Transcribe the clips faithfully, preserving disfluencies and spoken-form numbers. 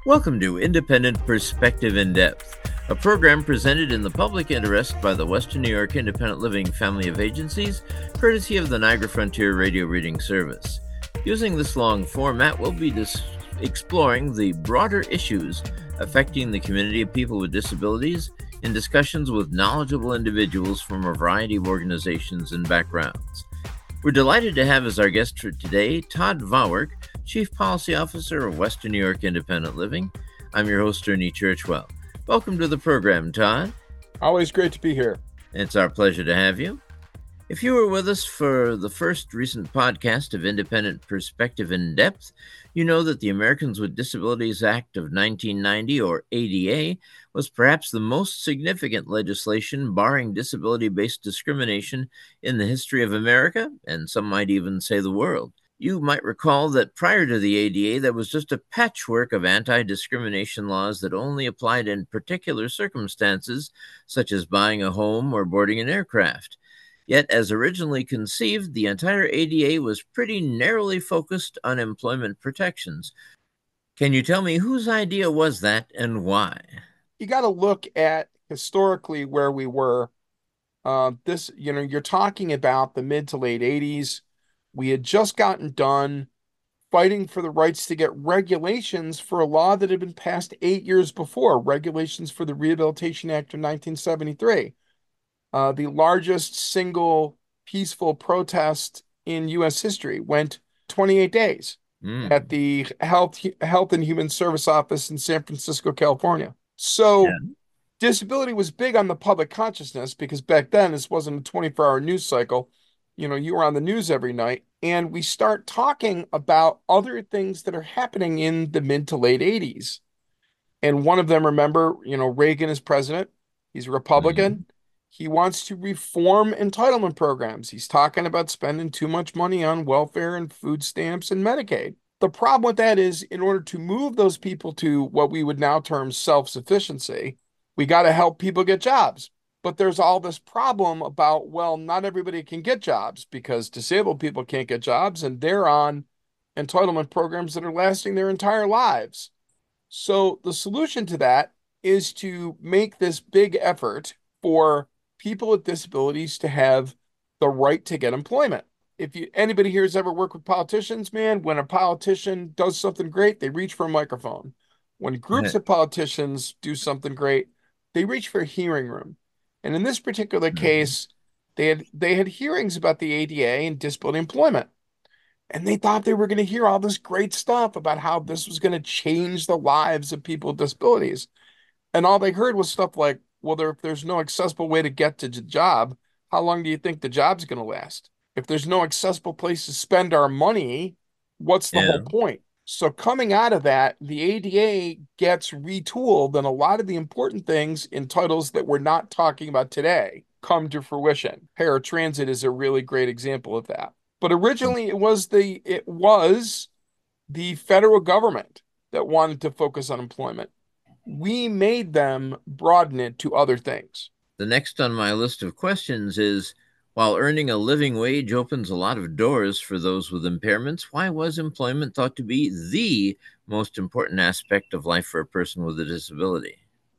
Welcome to Independent Perspective in Depth, a program presented in the public interest by the Western New York Independent Living Family of Agencies, courtesy of the Niagara Frontier Radio Reading Service. Using this long format, we'll be dis- exploring the broader issues affecting the community of people with disabilities in discussions with knowledgeable individuals from a variety of organizations and backgrounds. We're delighted to have as our guest for today Todd Vowerk, Chief Policy Officer of Western New York Independent Living. I'm your host, Ernie Churchwell. Welcome to the program, Todd. Always great to be here. It's our pleasure to have you. If you were with us for the first recent podcast of Independent Perspective in Depth, you know that the Americans with Disabilities Act of nineteen ninety, or A D A, was perhaps the most significant legislation barring disability-based discrimination in the history of America, and some might even say the world. You might recall that prior to the A D A, there was just a patchwork of anti-discrimination laws that only applied in particular circumstances, such as buying a home or boarding an aircraft. Yet, as originally conceived, the entire A D A was pretty narrowly focused on employment protections. Can you tell me whose idea was that and why? You got to look at historically where we were. Uh, this, you know, you're talking about the mid to late eighties. We had just gotten done fighting for the rights to get regulations for a law that had been passed eight years before, regulations for the Rehabilitation Act of nineteen seventy-three. Uh, the largest single peaceful protest in U S history went twenty-eight days Mm. at the Health Health and Human Service Office in San Francisco, California. So Yeah. disability was big on the public consciousness because back then this wasn't a twenty-four hour news cycle. You know, you were on the news every night. And we start talking about other things that are happening in the mid to late eighties. And one of them, remember, you know, Reagan is president. He's a Mm. Republican. He wants to reform entitlement programs. He's talking about spending too much money on welfare and food stamps and Medicaid. The problem with that is, in order to move those people to what we would now term self-sufficiency, we got to help people get jobs. But there's all this problem about, well, not everybody can get jobs because disabled people can't get jobs and they're on entitlement programs that are lasting their entire lives. So the solution to that is to make this big effort for people with disabilities to have the right to get employment. If you anybody here has ever worked with politicians, man, when a politician does something great, they reach for a microphone. When groups of politicians do something great, they reach for a hearing room. And in this particular Mhm. case, they had they had hearings about the A D A and disability employment. And they thought they were going to hear all this great stuff about how this was going to change the lives of people with disabilities. And all they heard was stuff like, well, there, if there's no accessible way to get to the job, how long do you think the job's going to last? If there's no accessible place to spend our money, what's the whole Yeah. point? So coming out of that, the A D A gets retooled, and a lot of the important things in titles that we're not talking about today come to fruition. Paratransit is a really great example of that. But originally it was the it was the federal government that wanted to focus on employment. We made them broaden it to other things. The next on my list of questions is, while earning a living wage opens a lot of doors for those with impairments, why was employment thought to be the most important aspect of life for a person with a disability?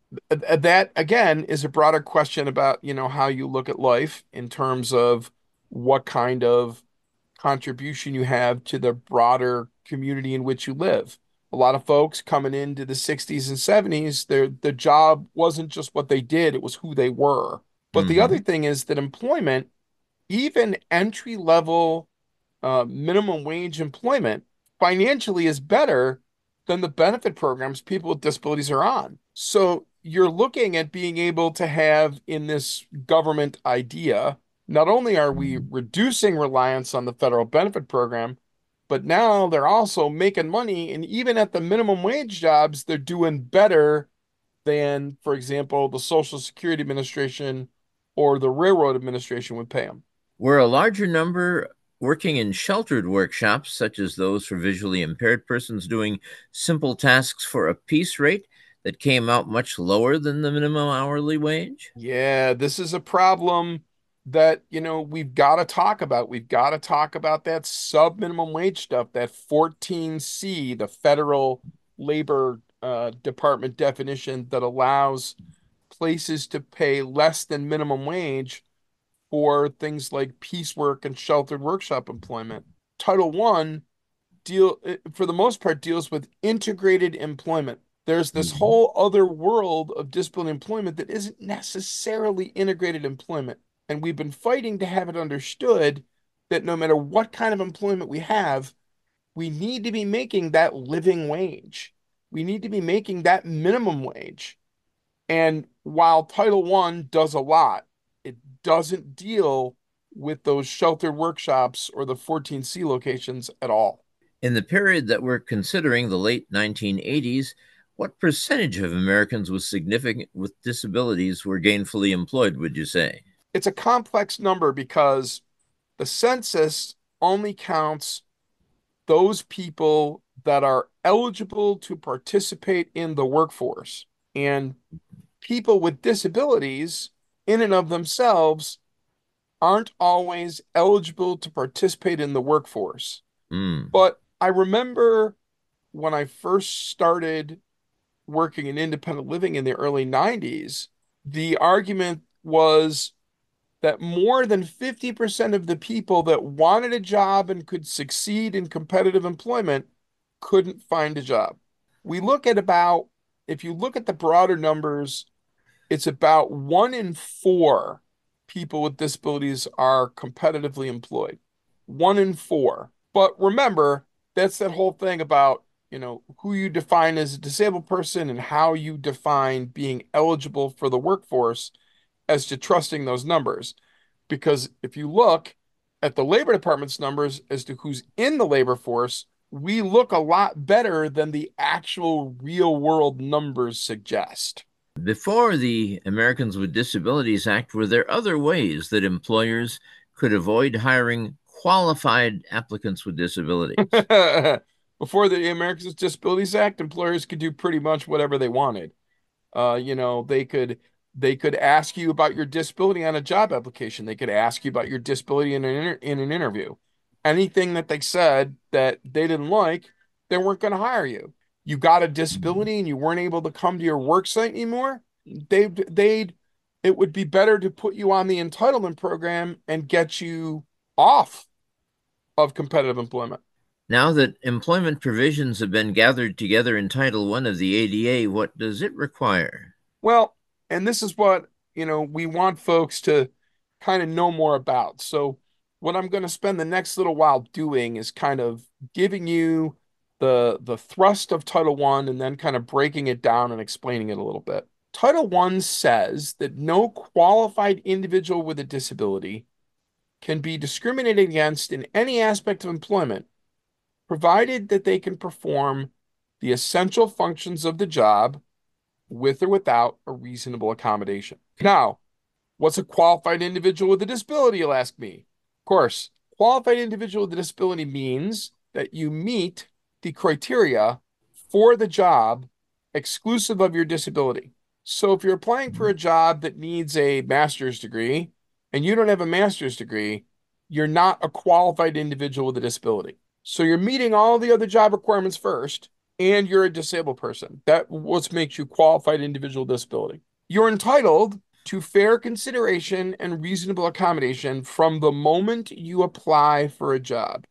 That again is a broader question about, you know, how you look at life in terms of what kind of contribution you have to the broader community in which you live. A lot of folks coming into the sixties and seventies, their the job wasn't just what they did, it was who they were. But the other Mm-hmm. thing is that employment, even entry level uh, minimum wage employment, financially is better than the benefit programs people with disabilities are on. So you're looking at being able to have in this government idea, not only are we reducing reliance on the federal benefit program, but now they're also making money. And even at the minimum wage jobs, they're doing better than, for example, the Social Security Administration or the Railroad Administration would pay them. Were a larger number working in sheltered workshops, such as those for visually impaired persons doing simple tasks for a piece rate that came out much lower than the minimum hourly wage? Yeah, this is a problem that, you know, we've got to talk about. We've got to talk about that sub minimum wage stuff, that fourteen C, the federal labor uh, Department definition that allows places to pay less than minimum wage for things like piecework and sheltered workshop employment. Title One deal for the most part deals with integrated employment. There's this Mhm. whole other world of disability employment that isn't necessarily integrated employment. And we've been fighting to have it understood that no matter what kind of employment we have, we need to be making that living wage. We need to be making that minimum wage. And while Title One does a lot, it doesn't deal with those sheltered workshops or the fourteen C locations at all. In the period that we're considering, the late nineteen eighties, what percentage of Americans with significant with disabilities were gainfully employed, would you say? It's a complex number because the census only counts those people that are eligible to participate in the workforce. And people with disabilities, in and of themselves, aren't always eligible to participate in the workforce. Mm. But I remember when I first started working in independent living in the early nineties, the argument was that more than fifty percent of the people that wanted a job and could succeed in competitive employment couldn't find a job. We look at about, if you look at the broader numbers, it's about one in four people with disabilities are competitively employed. One in four. But remember, that's that whole thing about, you know, who you define as a disabled person and how you define being eligible for the workforce as to trusting those numbers. Because if you look at the Labor Department's numbers as to who's in the labor force, we look a lot better than the actual real world numbers suggest. Before the Americans with Disabilities Act, were there other ways that employers could avoid hiring qualified applicants with disabilities? Before the Americans with Disabilities Act, employers could do pretty much whatever they wanted. Uh, you know, they could they could ask you about your disability on a job application. They could ask you about your disability in an inter in an interview. Anything that they said that they didn't like, they weren't going to hire you. You got a disability and you weren't able to come to your work site anymore, they'd they'd it would be better to put you on the entitlement program and get you off of competitive employment. Now that employment provisions have been gathered together in Title One of the A D A, what does it require? Well, and this is what, you know, we want folks to kind of know more about. So, what I'm going to spend the next little while doing is kind of giving you the the thrust of Title One and then kind of breaking it down and explaining it a little bit. Title One says that no qualified individual with a disability can be discriminated against in any aspect of employment, provided that they can perform the essential functions of the job with or without a reasonable accommodation. Now, what's a qualified individual with a disability, you'll ask me? Of course, qualified individual with a disability means that you meet the criteria for the job exclusive of your disability. So if you're applying for a job that needs a master's degree and you don't have a master's degree, you're not a qualified individual with a disability. So you're meeting all the other job requirements first, and you're a disabled person. That what makes you qualified individual disability. You're entitled to fair consideration and reasonable accommodation from the moment you apply for a job,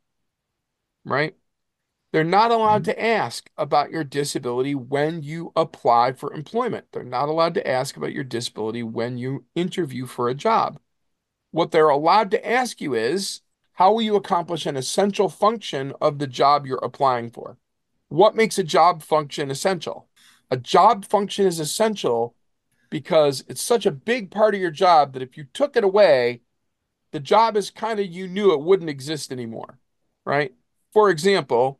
right? They're not allowed to ask about your disability when you apply for employment. They're not allowed to ask about your disability when you interview for a job. What they're allowed to ask you is, how will you accomplish an essential function of the job you're applying for? What makes a job function essential? A job function is essential because it's such a big part of your job that if you took it away, the job is kind of, you knew it wouldn't exist anymore, right? For example,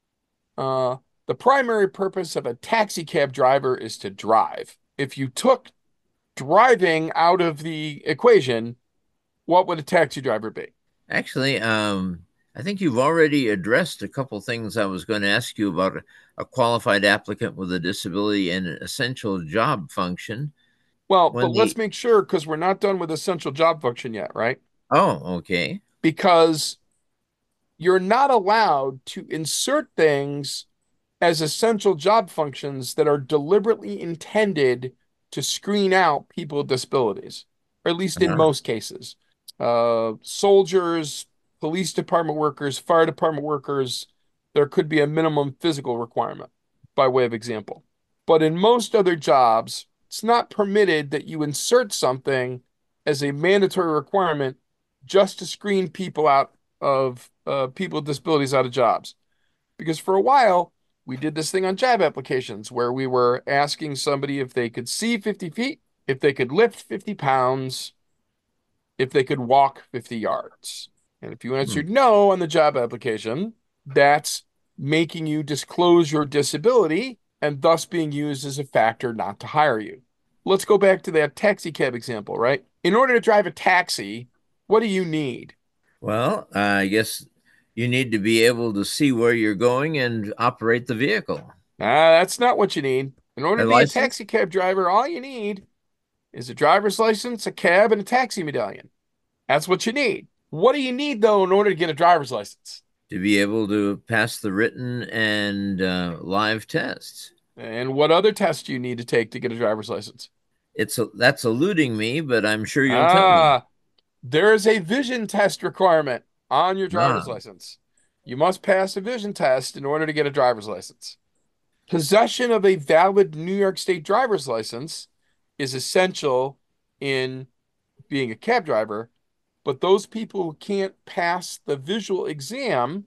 uh, the primary purpose of a taxi cab driver is to drive. If you took driving out of the equation, what would a taxi driver be? Actually, um, I think you've already addressed a couple things I was going to ask you about a, a qualified applicant with a disability and an essential job function. Well, but When let's the make sure because we're not done with essential job function yet, right? oh, okay. Because you're not allowed to insert things as essential job functions that are deliberately intended to screen out people with disabilities, or at least in Uh, most cases. Uh, soldiers, police department workers, fire department workers, there could be a minimum physical requirement, by way of example. But in most other jobs, it's not permitted that you insert something as a mandatory requirement just to screen people out of uh, people with disabilities out of jobs. Because for a while, we did this thing on job applications where we were asking somebody if they could see fifty feet, if they could lift fifty pounds, if they could walk fifty yards. And if you hmm. answered no on the job application, that's making you disclose your disability and thus being used as a factor not to hire you. Let's go back to that taxi cab example, right? In order to drive a taxi, what do you need? Well, I guess you need to be able to see where you're going and operate the vehicle. Ah, that's not what you need. In order A to be a license taxi cab driver, all you need is a driver's license, a cab, and a taxi medallion. That's what you need. What do you need, though, in order to get a driver's license? to be able to pass the written and uh, live tests. And what other tests do you need to take to get a driver's license? It's that's eluding me, but I'm sure you'll tell me. Ah, there is a vision test requirement on your driver's Ah, license. You must pass a vision test in order to get a driver's license. Possession of a valid New York State driver's license is essential in being a cab driver, but those people who can't pass the visual exam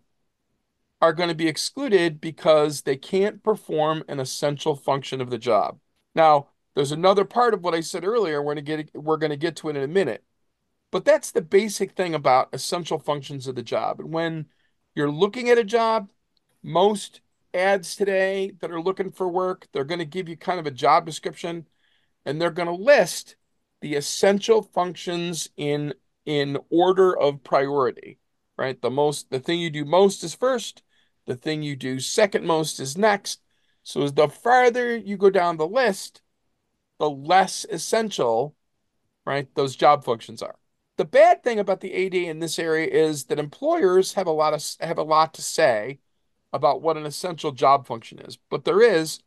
are going to be excluded because they can't perform an essential function of the job. Now, there's another part of what I said earlier. We're going to get we're going to get to it in a minute. But that's the basic thing about essential functions of the job. And when you're looking at a job, most ads today that are looking for work, they're going to give you kind of a job description and they're going to list the essential functions in in order of priority, right? The most the thing you do most is first, the thing you do second most is next. So as the farther you go down the list, the less essential, right, those job functions are. The bad thing about the A D A in this area is that employers have a lot of have a lot to say about what an essential job function is, but there is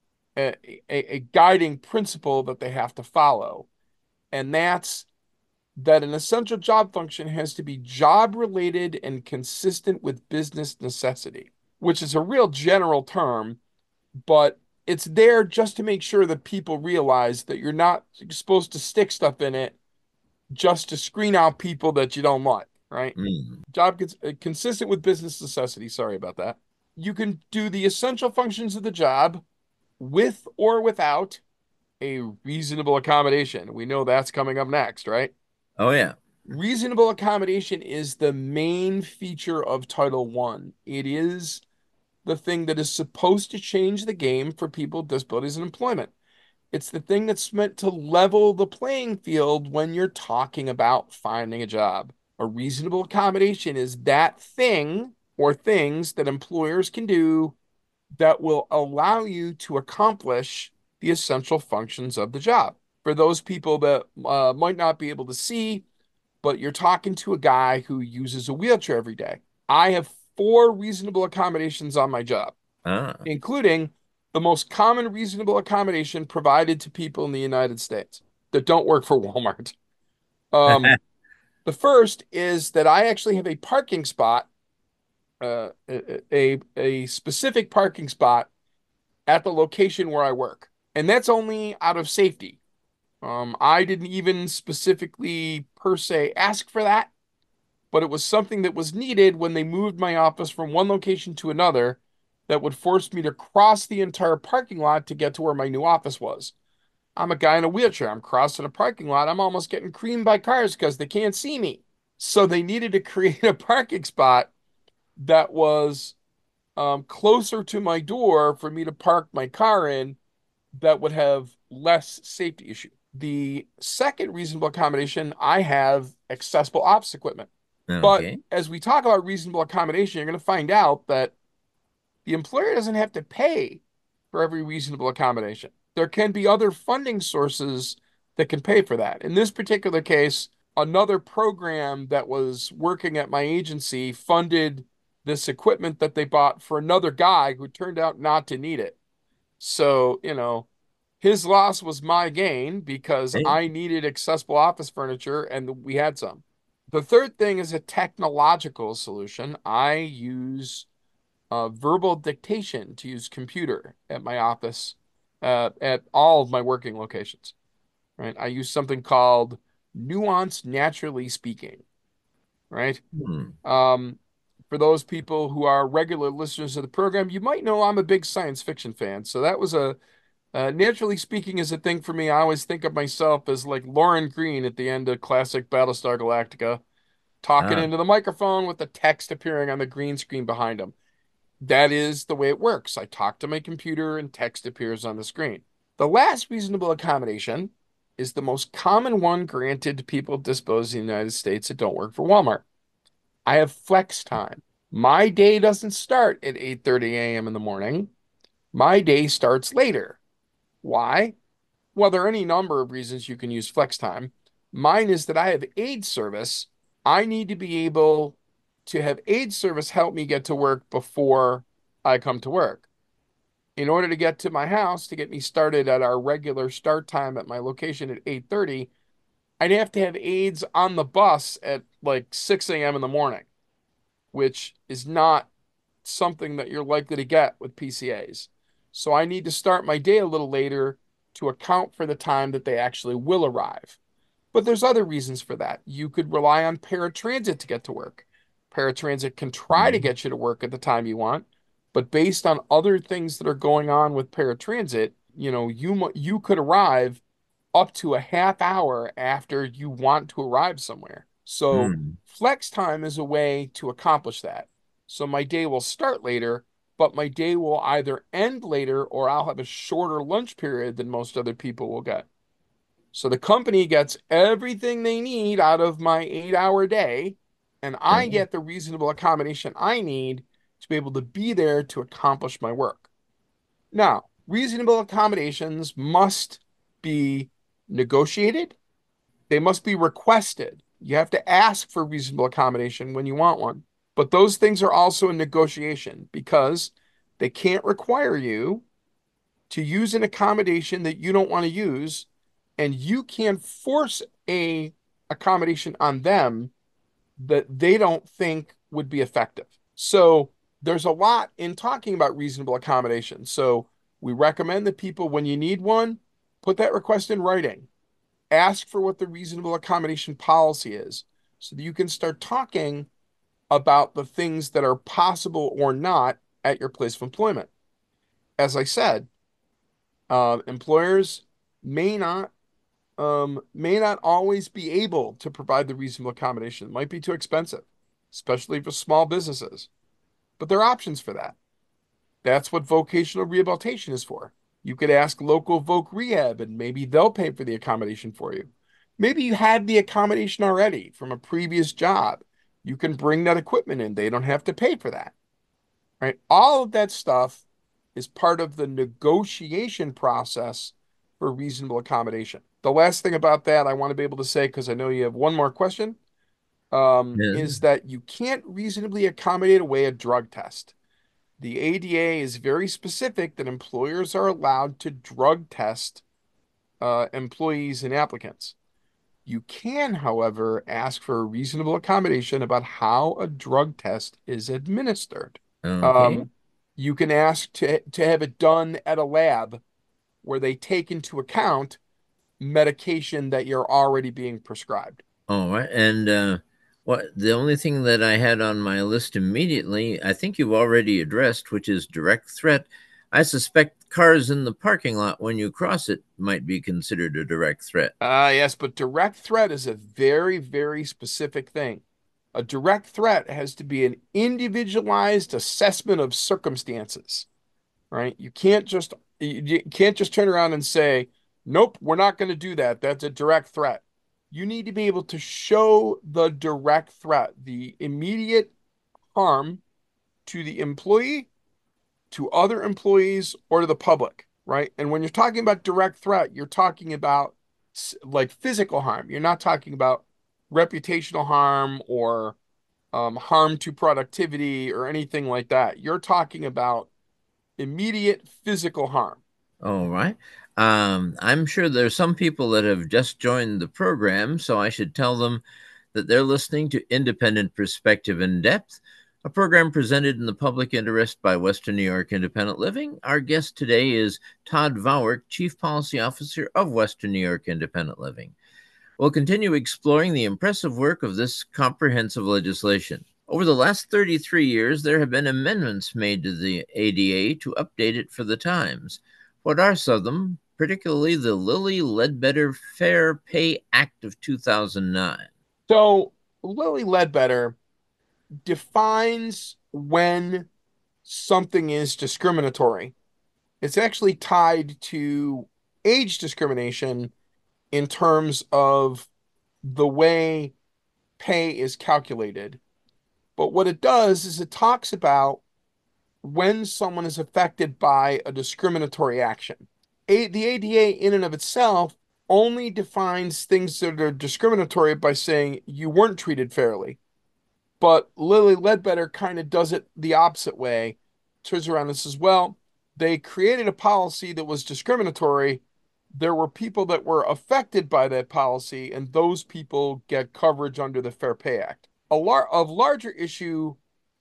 a, a, a guiding principle that they have to follow, and that's that an essential job function has to be job related and consistent with business necessity, which is a real general term, but it's there just to make sure that people realize that you're not supposed to stick stuff in it just to screen out people that you don't like, right? mm. Job gets uh, consistent with business necessity. Sorry about that. You can do the essential functions of the job with or without a reasonable accommodation. We know that's coming up next, right? Oh yeah. Reasonable accommodation is the main feature of Title One. It is the thing that is supposed to change the game for people with disabilities and employment. It's the thing that's meant to level the playing field when you're talking about finding a job. A reasonable accommodation is that thing or things that employers can do that will allow you to accomplish the essential functions of the job. For those people that uh, might not be able to see, but you're talking to a guy who uses a wheelchair every day. I have four reasonable accommodations on my job, Ah. including the most common reasonable accommodation provided to people in the United States that don't work for Walmart. Um, the first is that I actually have a parking spot, uh, a, a specific parking spot at the location where I work. And that's only out of safety. Um, I didn't even specifically per se ask for that, but it was something that was needed when they moved my office from one location to another that would force me to cross the entire parking lot to get to where my new office was. I'm a guy in a wheelchair. I'm crossing a parking lot. I'm almost getting creamed by cars because they can't see me. So they needed to create a parking spot that was um, closer to my door for me to park my car in that would have less safety issue. The second reasonable accommodation, I have accessible office equipment. But Okay. as we talk about reasonable accommodation, you're going to find out that the employer doesn't have to pay for every reasonable accommodation. There can be other funding sources that can pay for that. In this particular case, another program that was working at my agency funded this equipment that they bought for another guy who turned out not to need it. So, you know, his loss was my gain because Hey. I needed accessible office furniture and we had some. The third thing is a technological solution. I use uh, verbal dictation to use computer at my office, uh, at all of my working locations, right? I use something called Nuance Naturally Speaking, right? Hmm. Um, for those people who are regular listeners of the program, you might know I'm a big science fiction fan. So that was a uh, naturally speaking is a thing for me. I always think of myself as like Lauren Green at the end of classic Battlestar Galactica, talking Ah. into the microphone with the text appearing on the green screen behind him. That is the way it works. I talk to my computer and text appears on the screen. The last reasonable accommodation is the most common one granted to people disposed in the United States that don't work for Walmart. I have flex time. My day doesn't start at eight thirty a m in the morning. My day starts later. Why? Well, there are any number of reasons you can use flex time. Mine is that I have aid service. I need to be able to have aid service help me get to work before I come to work. In order to get to my house to get me started at our regular start time at my location at eight thirty, I'd have to have aides on the bus at like six a m in the morning, which is not something that you're likely to get with P C As. So I need to start my day a little later to account for the time that they actually will arrive. But there's other reasons for that. You could rely on paratransit to get to work. Paratransit can try to Hmm. get you to work at the time you want, but based on other things that are going on with paratransit, you know, you you could arrive up to a half hour after you want to arrive somewhere. So Hmm. flex time is a way to accomplish that. So my day will start later, but my day will either end later or I'll have a shorter lunch period than most other people will get. So the company gets everything they need out of my eight hour day, and I Oh. get the reasonable accommodation I need to be able to be there to accomplish my work. Now, reasonable accommodations must be negotiated, they must be requested. You have to ask for reasonable accommodation when you want one. But those things are also in negotiation because they can't require you to use an accommodation that you don't want to use, and you can force a accommodation on them that they don't think would be effective. So there's a lot in talking about reasonable accommodation. So we recommend that people, when you need one, put that request in writing. Ask for what the reasonable accommodation policy is so that you can start talking about the things that are possible or not at your place of employment. As I said, uh, employers may not um, may not always be able to provide the reasonable accommodation. It might be too expensive, especially for small businesses. But there are options for that. That's what vocational rehabilitation is for. You could ask local voc rehab and maybe they'll pay for the accommodation for you. Maybe you had the accommodation already from a previous job. You can bring that equipment in. They don't have to pay for that, right? All of that stuff is part of the negotiation process for reasonable accommodation. The last thing about that I want to be able to say, because I know you have one more question, um, Yeah. is that you can't reasonably accommodate away a drug test. The A D A is very specific that employers are allowed to drug test uh, employees and applicants. You can, however, ask for a reasonable accommodation about how a drug test is administered. Okay. Um, you can ask to, to have it done at a lab where they take into account medication that you're already being prescribed. All right. And uh, what the only thing that I had on my list immediately, I think you've already addressed, which is direct threat. I suspect cars in the parking lot when you cross it might be considered a direct threat. Ah, yes, but direct threat is a very, very specific thing. A direct threat has to be an individualized assessment of circumstances, right? You can't just you can't just turn around and say, "Nope, we're not going to do that." That's a direct threat. You need to be able to show the direct threat, the immediate harm to the employee, to other employees, or to the public, right? And when you're talking about direct threat, you're talking about like physical harm. You're not talking about reputational harm or um, harm to productivity or anything like that. You're talking about immediate physical harm. All right. Um, I'm sure there's some people that have just joined the program, so I should tell them that they're listening to Independent Perspective in Depth, a program presented in the public interest by Western New York Independent Living. Our guest today is Todd Vowerk, Chief Policy Officer of Western New York Independent Living. We'll continue exploring the impressive work of this comprehensive legislation. Over the last thirty-three years, there have been amendments made to the A D A to update it for the times. What are some of them, particularly the Lilly Ledbetter Fair Pay Act of two thousand nine? So Lilly Ledbetter defines when something is discriminatory. It's actually tied to age discrimination in terms of the way pay is calculated. But what it does is it talks about when someone is affected by a discriminatory action. A, the A D A, in and of itself, only defines things that are discriminatory by saying you weren't treated fairly. But Lilly Ledbetter kind of does it the opposite way, turns around and says, well, they created a policy that was discriminatory. There were people that were affected by that policy, and those people get coverage under the Fair Pay Act. A lar- of larger issue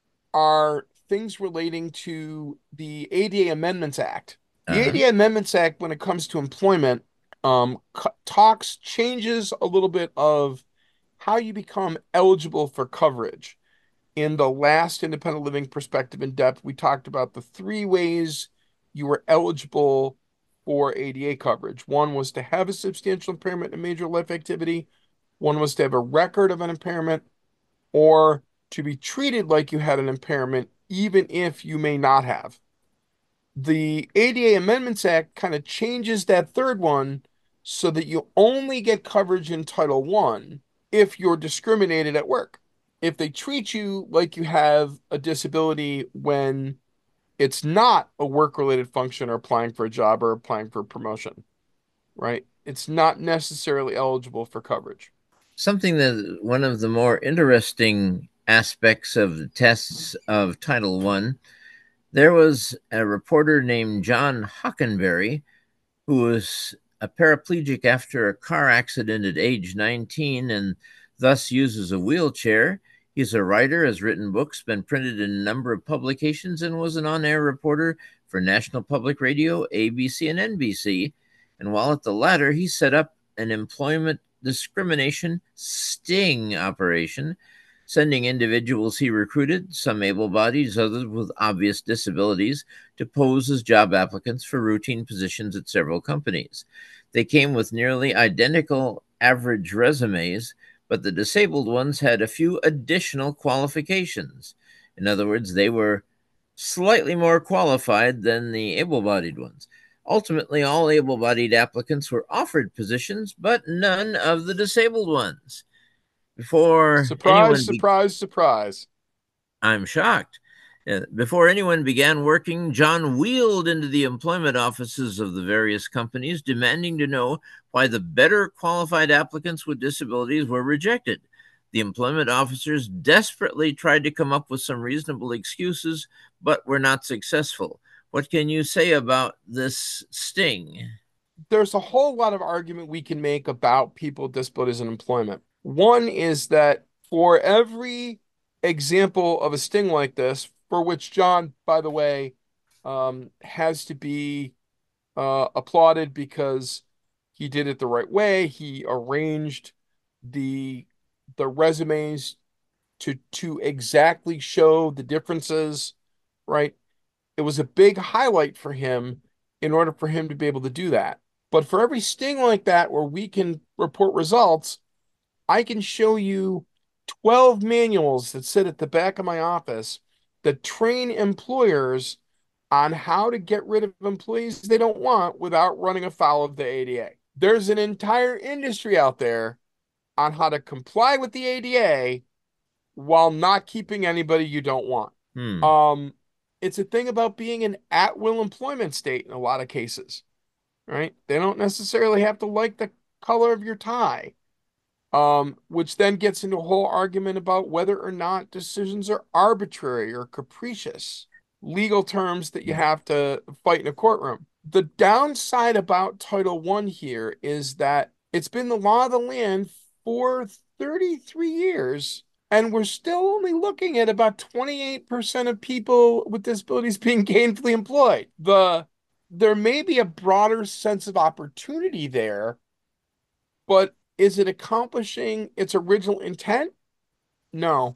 are things relating to the A D A Amendments Act. The Uh-huh. A D A Amendments Act, when it comes to employment, um, talks changes a little bit of how you become eligible for coverage. In the last Independent Living Perspective in Depth, we talked about the three ways you were eligible for A D A coverage. One was to have a substantial impairment in major life activity. One was to have a record of an impairment, or to be treated like you had an impairment, even if you may not have. The A D A Amendments Act kind of changes that third one so that you only get coverage in Title One if you're discriminated at work. If they treat you like you have a disability when it's not a work-related function or applying for a job or applying for a promotion, right? It's not necessarily eligible for coverage. Something that one of the more interesting aspects of the tests of Title One, there was a reporter named John Hockenberry who was a paraplegic after a car accident at age nineteen and thus uses a wheelchair. He's a writer, has written books, been printed in a number of publications, and was an on air reporter for National Public Radio, A B C, and N B C. And while at the latter, he set up an employment discrimination sting operation, sending individuals he recruited, some able bodied, others with obvious disabilities, to pose as job applicants for routine positions at several companies. They came with nearly identical average resumes, but the disabled ones had a few additional qualifications. In other words, they were slightly more qualified than the able bodied ones. Ultimately, all able bodied applicants were offered positions, but none of the disabled ones. Before Surprise, anyone be- surprise, surprise. I'm shocked. Uh, before anyone began working, John wheeled into the employment offices of the various companies, demanding to know why the better qualified applicants with disabilities were rejected. The employment officers desperately tried to come up with some reasonable excuses, but were not successful. What can you say about this sting? There's a whole lot of argument we can make about people with disabilities in employment. One is that for every example of a sting like this, for which John, by the way, um, has to be uh, applauded because he did it the right way. He arranged the the resumes to to exactly show the differences, right? It was a big highlight for him in order for him to be able to do that. But for every sting like that where we can report results, I can show you twelve manuals that sit at the back of my office that train employers on how to get rid of employees they don't want without running afoul of the A D A. There's an entire industry out there on how to comply with the A D A while not keeping anybody you don't want. Hmm. Um, it's a thing about being an at-will employment state in a lot of cases, right? They don't necessarily have to like the color of your tie. Um, which then gets into a whole argument about whether or not decisions are arbitrary or capricious, legal terms that you have to fight in a courtroom. The downside about Title One here is that it's been the law of the land for thirty-three years, and we're still only looking at about twenty-eight percent of people with disabilities being gainfully employed. The there may be a broader sense of opportunity there, but is it accomplishing its original intent? No.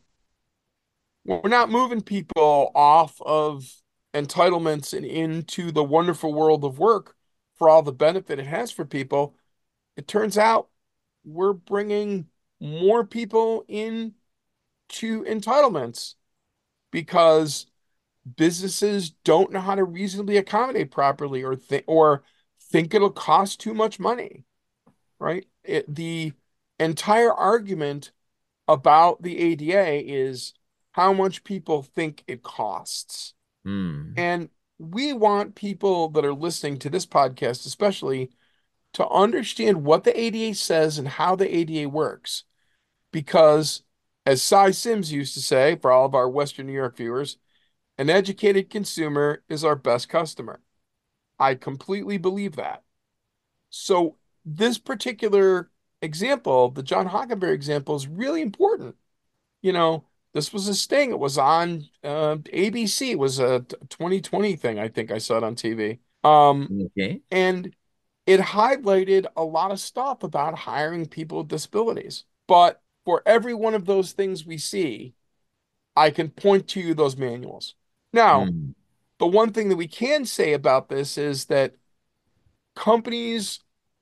We're not moving people off of entitlements and into the wonderful world of work for all the benefit it has for people. It turns out we're bringing more people in to entitlements because businesses don't know how to reasonably accommodate properly or think or think it'll cost too much money, right? It, the entire argument about the A D A is how much people think it costs. Hmm. And we want people that are listening to this podcast, especially, to understand what the A D A says and how the A D A works. Because, as Cy Sims used to say, for all of our Western New York viewers, an educated consumer is our best customer. I completely believe that. So, this particular example, the John Hockenberry example, is really important. You know, this was a sting. It was on uh, A B C. It was a twenty twenty thing. I think I saw it on T V. Um, Okay. and it highlighted a lot of stuff about hiring people with disabilities. But for every one of those things we see, I can point to those manuals. Now, Hmm. the one thing that we can say about this is that companies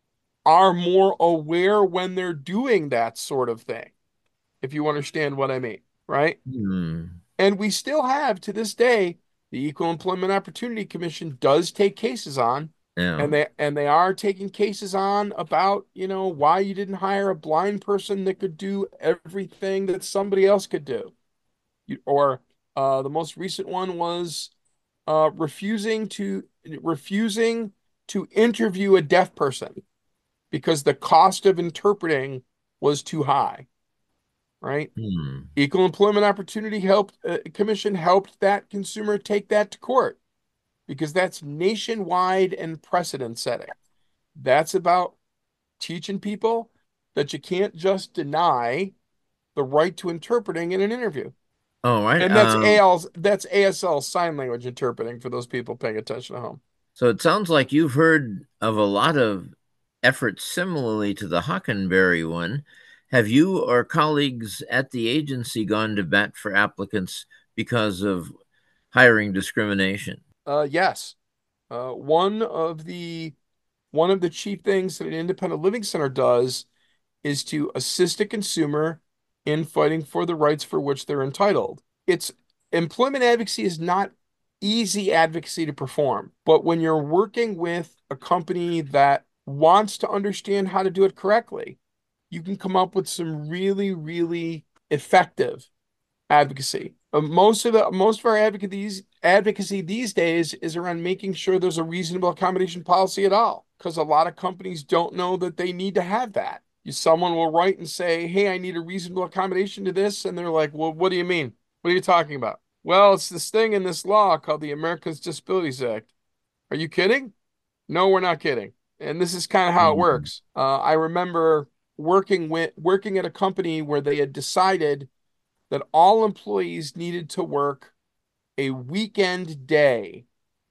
are more aware when they're doing that sort of thing, if you understand what I mean, right? Hmm. And we still have to this day, the Equal Employment Opportunity Commission does take cases on, and Yeah. they and they are taking cases on about, you know, why you didn't hire a blind person that could do everything that somebody else could do. You, or uh, the most recent one was uh, refusing to refusing to interview a deaf person because the cost of interpreting was too high, right? Hmm. Equal Employment Opportunity helped uh, Commission helped that consumer take that to court because that's nationwide and precedent setting. That's about teaching people that you can't just deny the right to interpreting in an interview. All right. And that's Um, A L's that's A S L sign language interpreting for those people paying attention at home. so it sounds like you've heard of a lot of efforts similarly to the Hockenberry one. Have you or colleagues at the agency gone to bat for applicants because of hiring discrimination? Uh, yes. Uh, one of the one of the chief things that an independent living center does is to assist a consumer in fighting for the rights for which they're entitled. It's employment advocacy is not easy advocacy to perform, but when you're working with a company that wants to understand how to do it correctly, you can come up with some really, really effective advocacy. Uh, most of the most of our advocacy advocacy these days is around making sure there's a reasonable accommodation policy at all, because a lot of companies don't know that they need to have that. You, someone will write and say, "Hey, I need a reasonable accommodation to this," and they're like, "Well, what do you mean? What are you talking about?" Well, it's this thing in this law called the Americans Disabilities Act. Are you kidding? No, we're not kidding. And this is kind of how it Hmm. works. Uh, I remember working with working at a company where they had decided that all employees needed to work a weekend day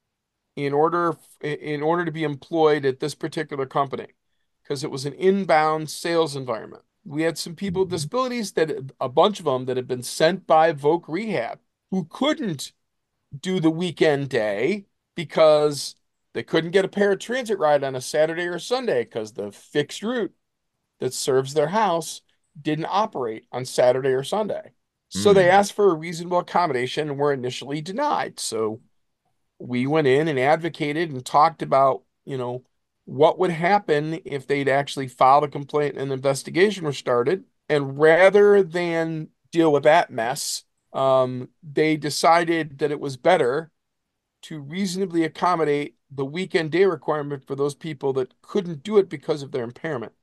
in order in order to be employed at this particular company because it was an inbound sales environment. We had some people with disabilities that a bunch of them that had been sent by Voc Rehab who couldn't do the weekend day because they couldn't get a paratransit ride on a Saturday or Sunday because the fixed route that serves their house didn't operate on Saturday or Sunday. So they Hmm. asked for a reasonable accommodation and were initially denied. So we went in and advocated and talked about, you know, what would happen if they'd actually filed a complaint and an investigation was started. And rather than deal with that mess, um, they decided that it was better to reasonably accommodate the weekend day requirement for those people that couldn't do it because of their impairment.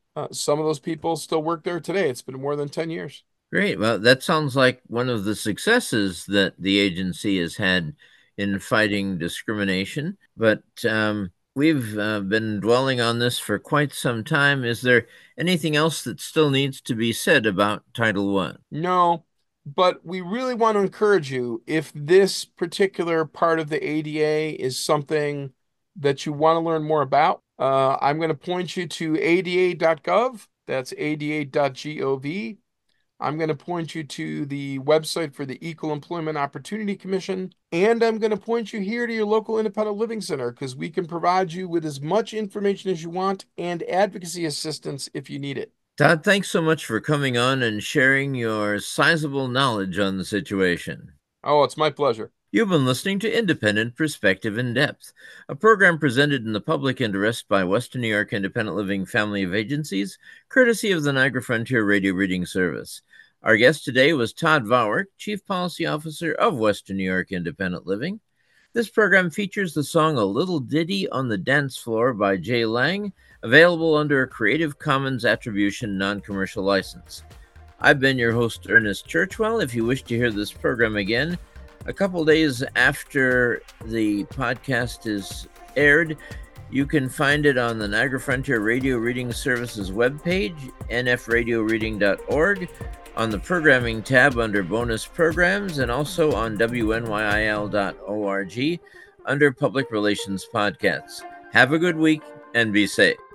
Uh, some of those people still work there today. It's been more than ten years. Great. Well, that sounds like one of the successes that the agency has had in fighting discrimination. But um, we've uh, been dwelling on this for quite some time. Is there anything else that still needs to be said about Title One? No, but we really want to encourage you, if this particular part of the A D A is something that you want to learn more about, uh, I'm going to point you to A D A dot gov. That's A D A dot gov. I'm going to point you to the website for the Equal Employment Opportunity Commission, and I'm going to point you here to your local independent living center, because we can provide you with as much information as you want and advocacy assistance if you need it. Todd, thanks so much for coming on and sharing your sizable knowledge on the situation. Oh, it's my pleasure. You've been listening to Independent Perspective in Depth, a program presented in the public interest by Western New York Independent Living Family of Agencies, courtesy of the Niagara Frontier Radio Reading Service. Our guest today was Todd Vowerk, Chief Policy Officer of Western New York Independent Living. This program features the song A Little Ditty on the Dance Floor by Jay Lang, available under a Creative Commons Attribution Non-Commercial License. I've been your host, Ernest Churchwell. If you wish to hear this program again, a couple days after the podcast is aired, you can find it on the Niagara Frontier Radio Reading Services webpage, n f radio reading dot org, on the programming tab under bonus programs, and also on w n y i l dot org under public relations podcasts. Have a good week and be safe.